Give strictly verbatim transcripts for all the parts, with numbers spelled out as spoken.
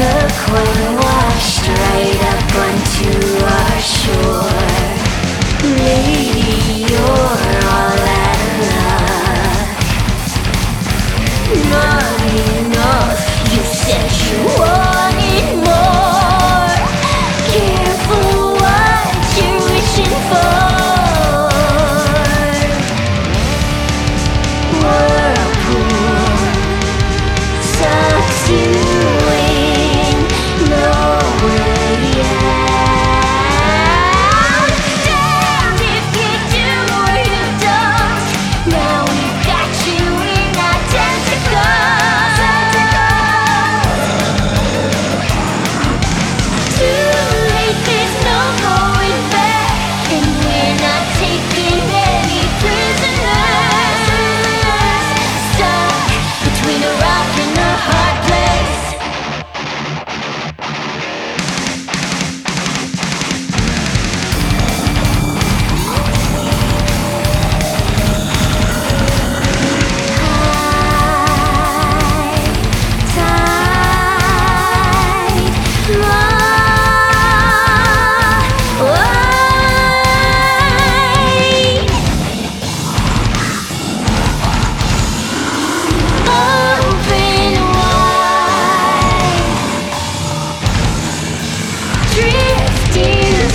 Look, we're washed right up onto our shore. Lady, you're all out of luck. Not enough, you said you wanted more. Careful what you're wishing for. Whirlpool sucks you in, nowhere yet. Damned if you do or you don't. Now we've got you in our tentacles. Too late, there's no going back, and we're not taking any prisoners. Stuck between a rock and a hard place.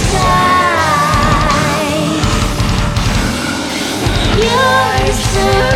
You're so